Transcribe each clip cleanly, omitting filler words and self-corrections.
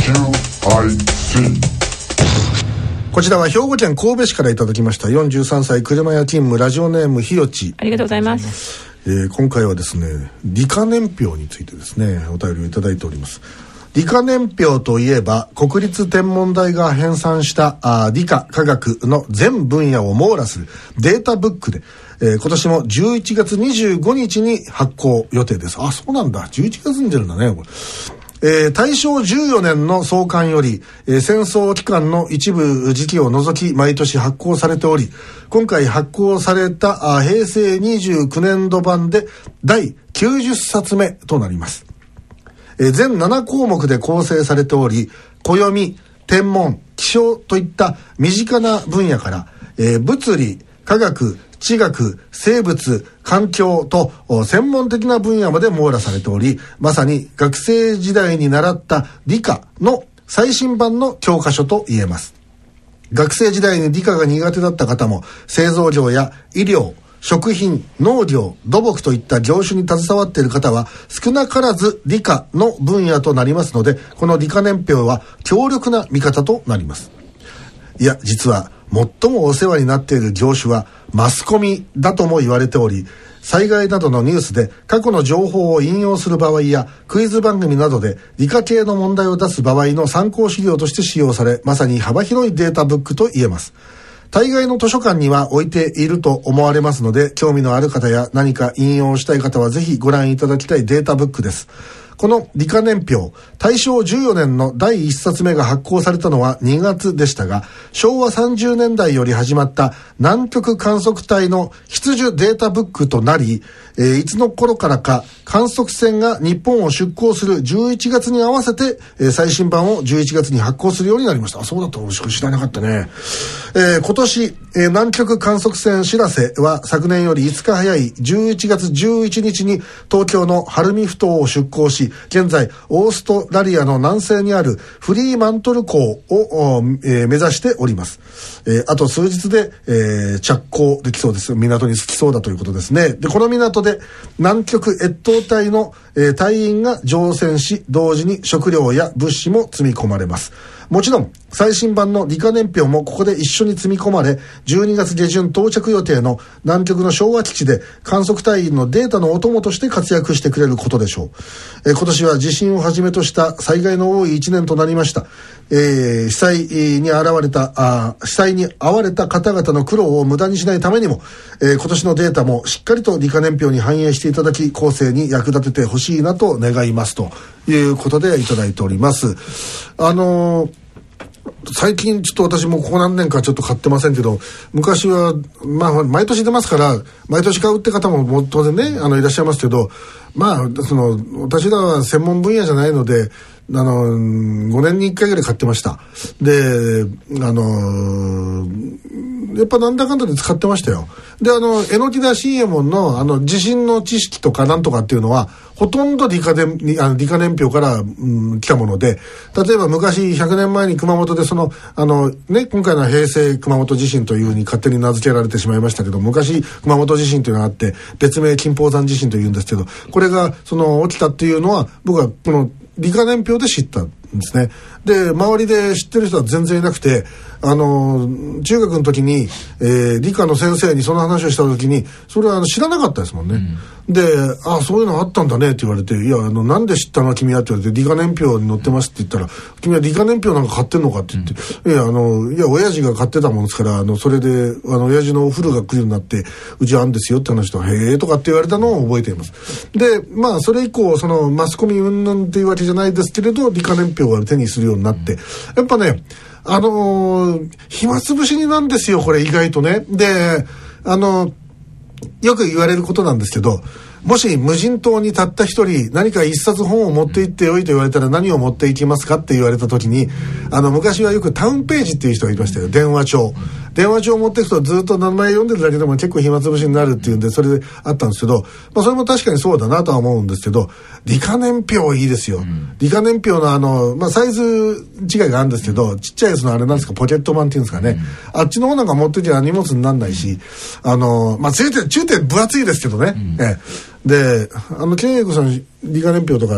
こちらは兵庫県神戸市からいただきました。43歳車屋勤務ラジオネームひよち、 ありがとうございます。 今回はですね、理科年表についてですね、お便りをいただいております。理科年表といえば国立天文台が編纂した理科科学の全分野を網羅するデータブックで、今年も11月25日に発行予定です。あ、そうなんだ、11月に出るんだねこれ。大正14年の創刊より、戦争期間の一部時期を除き毎年発行されており、今回発行された平成29年度版で第90冊目となります。全7項目で構成されており、暦、天文、気象といった身近な分野から、物理、科学、地学、生物、環境と専門的な分野まで網羅されており、まさに学生時代に習った理科の最新版の教科書と言えます。学生時代に理科が苦手だった方も製造業や医療、食品、農業、土木といった業種に携わっている方は少なからず理科の分野となりますので、この理科年表は強力な味方となります。いや、実は最もお世話になっている業種はマスコミだとも言われており、災害などのニュースで過去の情報を引用する場合やクイズ番組などで理科系の問題を出す場合の参考資料として使用され、まさに幅広いデータブックと言えます。大概の図書館には置いていると思われますので、興味のある方や何か引用したい方はぜひご覧いただきたいデータブックです。この理科年表、大正14年の第1冊目が発行されたのは2月でしたが、昭和30年代より始まった南極観測隊の必需データブックとなり、いつの頃からか観測船が日本を出港する11月に合わせて、最新版を11月に発行するようになりました。あ、そうだったの知らなかったね。今年、南極観測船しらせは昨年より5日早い11月11日に東京の晴海埠頭を出港し、現在オーストラリアの南西にあるフリーマントル港を、目指しております。あと数日で、着港できそうです。港に着きそうだということですね。で、この港で南極越冬隊の、隊員が乗船し、同時に食料や物資も積み込まれます。もちろん最新版の理科年表もここで一緒に積み込まれ、12月下旬到着予定の南極の昭和基地で観測隊員のデータのお供として活躍してくれることでしょう。今年は地震をはじめとした災害の多い1年となりました。被災に遭われた方々の苦労を無駄にしないためにも、今年のデータもしっかりと理科年表に反映していただき、後世に役立ててほしいなと願いますということでいただいております。最近ちょっと私もここ何年かちょっと買ってませんけど、昔はまあ毎年出ますから毎年買うって方も当然ね、いらっしゃいますけど、まあ私らは専門分野じゃないので5年に1回ぐらい買ってました。でやっぱなんだかんだで使ってましたよ。で榎田新右衛門の地震の知識とかなんとかっていうのはほとんど理科年表から、来たもので、例えば昔100年前に熊本で今回の平成熊本地震というふうに勝手に名付けられてしまいましたけど、昔熊本地震というのがあって別名金峰山地震というんですけど、これが起きたっていうのは僕はこの理科年表で知ったんですね。で、周りで知ってる人は全然いなくて、中学の時に、理科の先生にその話をした時に、それは知らなかったですもんね。で、そういうのあったんだねって言われて、いや、なんで知ったの君はって言われて、理科年表に載ってますって言ったら、君は理科年表なんか買ってんのかって言って、いや、親父が買ってたもんですから、それで、親父のお風呂が来るようになって、うちあんですよって話と、へーとかって言われたのを覚えています。で、まあ、それ以降、マスコミ云々っていうわけじゃないですけれど、理科年表を手にするようになって、やっぱね、暇つぶしになんですよ、これ意外とね。で、よく言われることなんですけど、もし無人島にたった一人何か一冊本を持って行ってよいと言われたら何を持って行きますかって言われた時に、昔はよくタウンページっていう人がいましたよ。電話帳を持っていくとずっと名前読んでるだけでも結構暇つぶしになるっていうんで、それであったんですけど、まあそれも確かにそうだなとは思うんですけど、理科年表いいですよ。理科年表のまあサイズ違いがあるんですけど、ちっちゃいやつのあれなんですか、ポケット版っていうんですかね。あっちの方なんか持ってきゃ荷物になんないし、まあ中点分厚いですけどね。で、健英子さん理科年表とか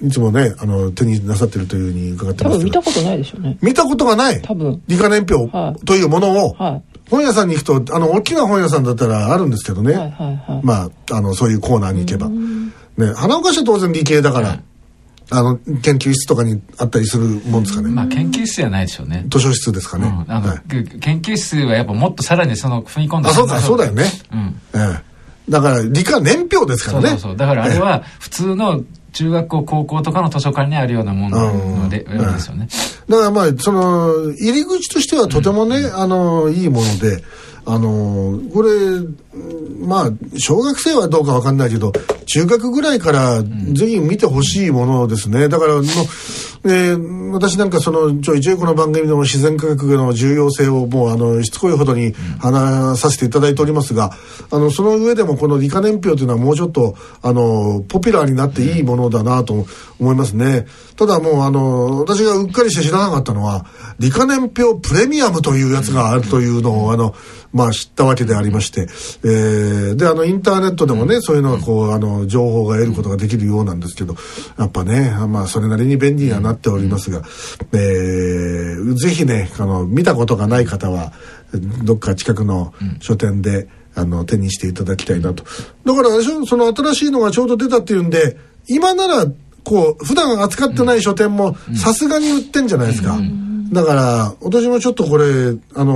いつもね手になさってるというふうに伺ってますけど、 多分見たことないでしょうね。 見たことがない多分理科年表というものを、 はい、 本屋さんに行くと大きな本屋さんだったらあるんですけどね、 はいはいはい、 まあそういうコーナーに行けば、ね、花岡市は当然理系だから、研究室とかにあったりするもんですかね。 まあ研究室ではないでしょうね。 図書室ですかね。 はい、研究室はやっぱもっとさらに踏み込んだ。 そうだよね。だから理科年表ですからね。 そうだからあれは普通の中学校高校とかの図書館にあるようなものですよね。 だからまあその入り口としてはとてもね、いいもので。これまあ小学生はどうかわかんないけど中学ぐらいからぜひ見てほしいものですね。だから私なんかちょいちょいこの番組の自然科学の重要性をもうしつこいほどに話させていただいておりますが、その上でもこの理科年表というのはもうちょっとポピュラーになっていいものだなと思いますね。ただもう私がうっかりして知らなかったのは理科年表プレミアムというやつがあるというのをまあ知ったわけでありまして、でインターネットでもねそういうのがこう情報が得ることができるようなんですけど、やっぱねまあそれなりに便利にはなっておりますが、ぜひね見たことがない方はどっか近くの書店で手にしていただきたいなと。だからその新しいのがちょうど出たっていうんで今ならこう普段扱ってない書店もさすがに売ってんじゃないですか。だから私もちょっとこれそうだから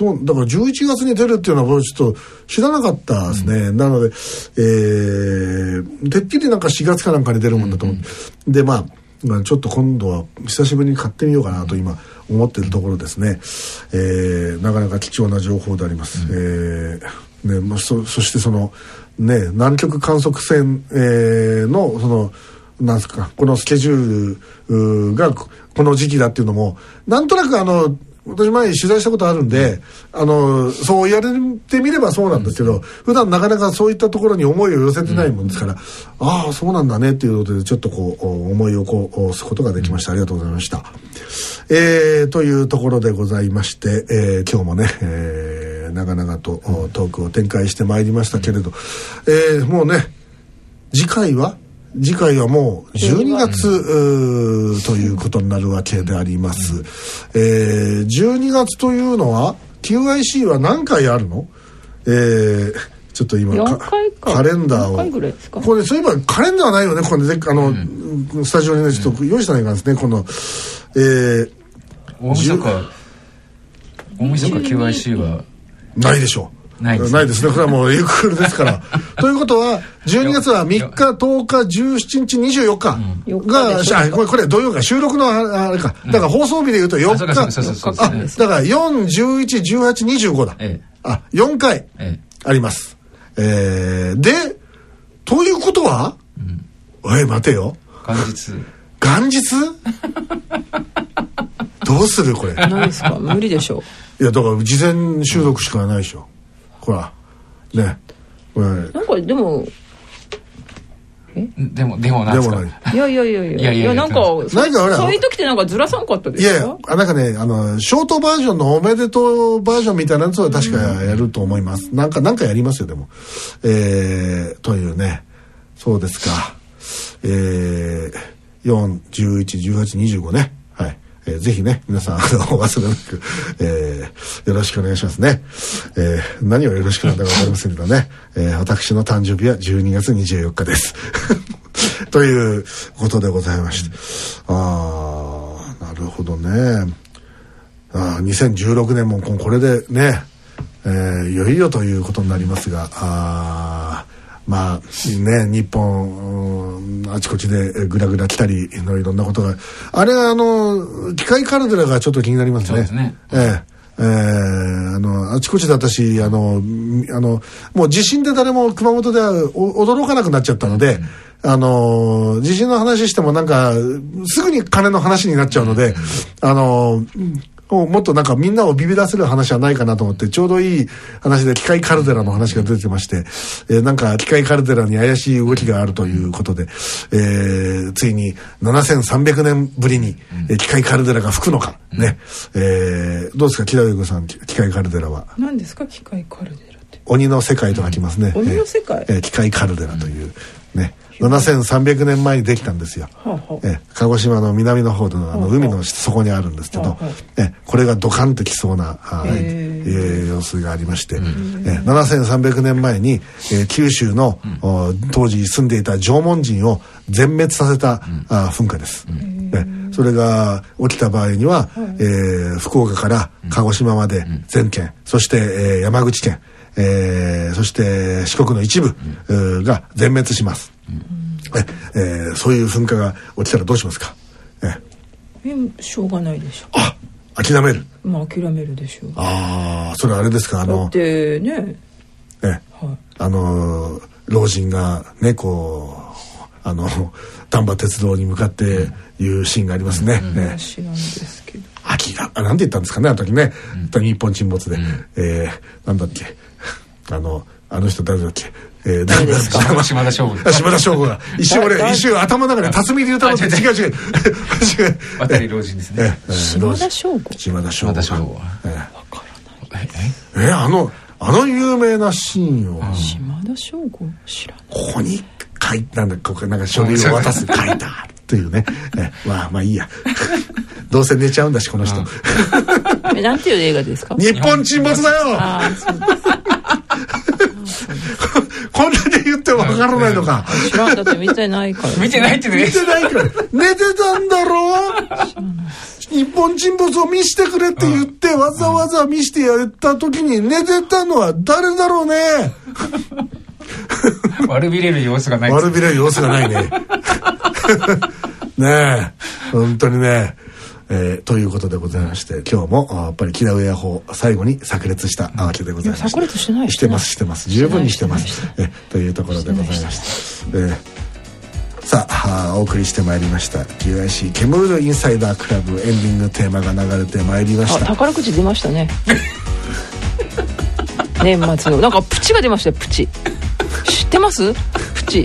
11月に出るっていうのはちょっと知らなかったですね。なので、てっきりなんか4月かなんかに出るもんだと思って、でまあちょっと今度は久しぶりに買ってみようかなと今思っているところですね。なかなか貴重な情報であります。ね、そしてね南極観測船、のなんですかこのスケジュールがこの時期だっていうのもなんとなく私前に取材したことあるんでそうやれてみればそうなんですけど、普段なかなかそういったところに思いを寄せてないもんですから、ああそうなんだねっていうことでちょっとこう思いを押すことができました。ありがとうございました。というところでございまして、今日もね、長々とトークを展開してまいりましたけれど、もうね次回はもう12月ということになるわけであります。12月というのは QIC は何回あるの？ちょっと今 4回かカレンダーを 4回ぐらいですか。 これそういえばカレンダーないよね。これねスタジオにねちょっと用意したらいかんですね。この大晦日 QIC はないでしょう。ないですね。これはもうゆっくりですからということは12月は3日10日17日24日が、これ土曜日収録のあれか、だから放送日でいうと4日、だから4、11、18、25だ、4回あります、でということは、待てよ元日どうするこれ何ですか無理でしょう。いやだから事前収録しかないでしょ。ほらね、 なんかでもなんですか。 いやなんかそういう時ってなんかずらさんかったですか。 いやなんかねショートバージョンのおめでとうバージョンみたいなやつは確かやると思います。なんかやりますよでも、というね。そうですか。4、11、18、25ね。はい。ぜひね皆さんお忘れなく、よろしくお願いしますね。何をよろしくなんだか分かりませんけどね、私の誕生日は12月24日ですということでございまして、なるほどね。2016年もこれでね、いよいよということになりますが、まあね日本あちこちでグラグラ来たりのいろんなことがあれ機械カルデラがちょっと気になりますね。そうですね。あちこちだったしもう地震で誰も熊本では驚かなくなっちゃったので、地震の話してもなんかすぐに金の話になっちゃうので、もっとなんかみんなをビビらせる話はないかなと思ってちょうどいい話で機械カルデラの話が出てまして、なんか機械カルデラに怪しい動きがあるということで、ついに7300年ぶりに機械カルデラが吹くのかね、どうですか木田優子さん。機械カルデラは何ですか。機械カルデラって鬼の世界と書きますね。 鬼の世界、 機械カルデラというね、 7300年前にできたんですよ。鹿児島の南の方の海の底にあるんですけど、これがドカンときそうな様子がありまして、7300年前に九州の当時住んでいた縄文人を全滅させた噴火です。それが起きた場合には、福岡から鹿児島まで全県、そして、山口県、そして四国の一部が全滅します。そういう噴火が起きたらどうしますか？ しょうがないでしょ。 諦める。 諦めるでしょう。 それあれですか？ だってね、 老人がねこう丹波鉄道に向かっていうシーンがありますね。 知らんですけど。 なんて言ったんですかね、あの時ね。日本沈没で、なんだっけ、あの人誰だっけ、 誰ですか？ 島田省吾。 島田省吾が一瞬頭の中で辰巳龍太郎って違う渡り老人ですね。 島田省吾。 島田省吾。わからない。 あの有名なシーンを島田省吾知らない。 ここに書いたんだ、ここなんか書類を渡す書いたというね。まあいいや。どうせ寝ちゃうんだしこの人。 なんていう映画ですか？ 日本沈没だよ。こんなで言ってもわからないのか。 知らん、だって見てないから。 見てないってね。 見てないから寝てたんだろ。日本沈没を見してくれって言って、わざわざ見してやった時に寝てたのは誰だろうね。 悪びれる様子がない。 悪びれる様子がないね。ねえ、本当にね。ということでございまして、今日もやっぱりキラウエア法最後に炸裂したわけでございました。 炸裂してない。 してます十分にしてます。というところでございました。さあお送りしてまいりました QIC ケムールインサイダークラブエンディングテーマが流れてまいりました。 宝くじ出ましたね。年末のなんかプチが出ましたよ。プチ知ってます？プチ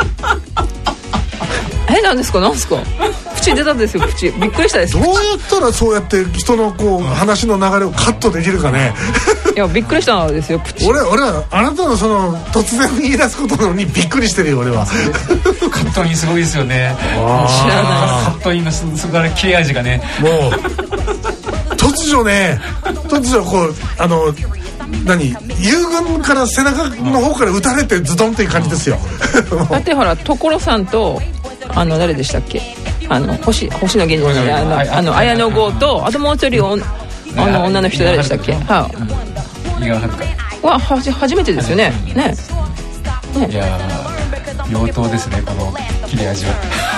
なんですか？なんですか？プチ出たんですよ。プチびっくりしたです。 どうやったらそうやって人のこう話の流れをカットできるかね。 いやびっくりしたんですよ。プチ。 俺はあなたのその突然言い出すことのにびっくりしてるよ俺は。 カットインすごいですよね。 知らない。 カットインのすごい切れ味がね。 もう突如こう友軍から背中の方から撃たれてズドンっていう感じですよ。 だってほら所さんと誰でしたっけ、星野源氏の綾野剛とあともう一人女の人誰でしたっけ、 井川遥は初めてですよね。ねいや妖刀ですねこの切れ味は。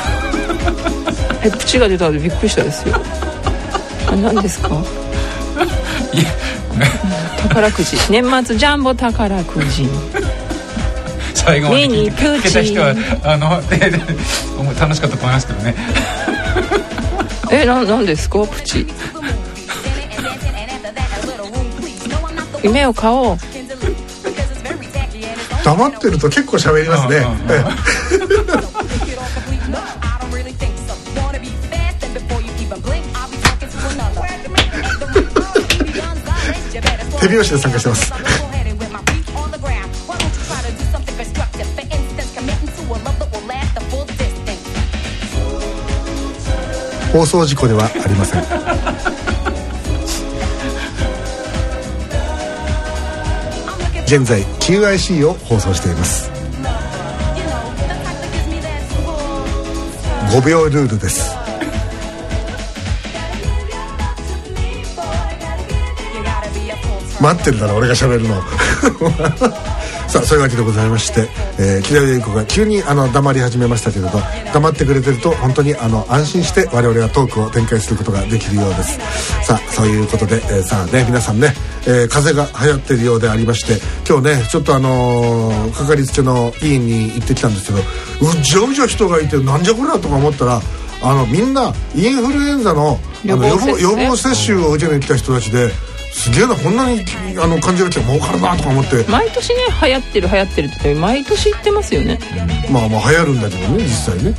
プチが出たのでびっくりしたですよ。何ですか？ いや宝くじ年末ジャンボ宝くじ最後まで聞けた人は楽しかったと思いますけどね。 何ですかプチ。夢を買おう。 黙ってると結構喋りますね。手拍子で参加してます。放送事故ではありません。現在 QIC を放送しています。5秒ルールです。待ってるだろ俺が喋るの。さあそういうわけでございまして、キラユイコが急に黙り始めましたけれど、黙ってくれてると本当に安心して我々はトークを展開することができるようです。さあそういうことで、さあね皆さんね、風邪が流行ってるようでありまして、今日ねちょっとかかりつけの医院に行ってきたんですけど、うじゃうじゃ人がいてなんじゃこれだとか思ったら、みんなインフルエンザの予防接種を受けに来た人たちで、すげえなこんなに感じが来て儲かるなとか思って、 毎年ね流行ってるって言って毎年言ってますよね。 まあ流行るんだけどね実際ね。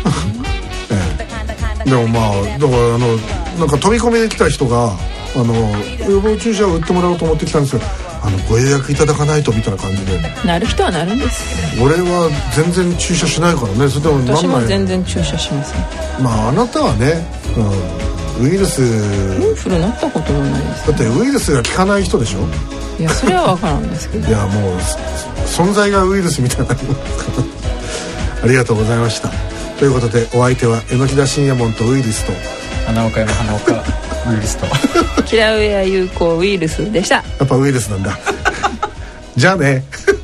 でもまあだからなんか飛び込みで来た人が予防注射を打ってもらおうと思ってきたんですよ。 ご予約いただかないとみたいな感じで。 なる人はなるんです。 俺は全然注射しないからね。それでも私も全然注射しません。 あなたはね、ウイルス、 インフルなったこともないです、 だってウイルスが効かない人でしょ。 いやそれは分からんですけどいやもう存在がウイルスみたいなもんですからありがとうございました。ということでお相手は榎田信也門とウイルスと花岡山花岡ウイルスとキラウエア有効ウイルスでした。 やっぱウイルスなんだじゃあね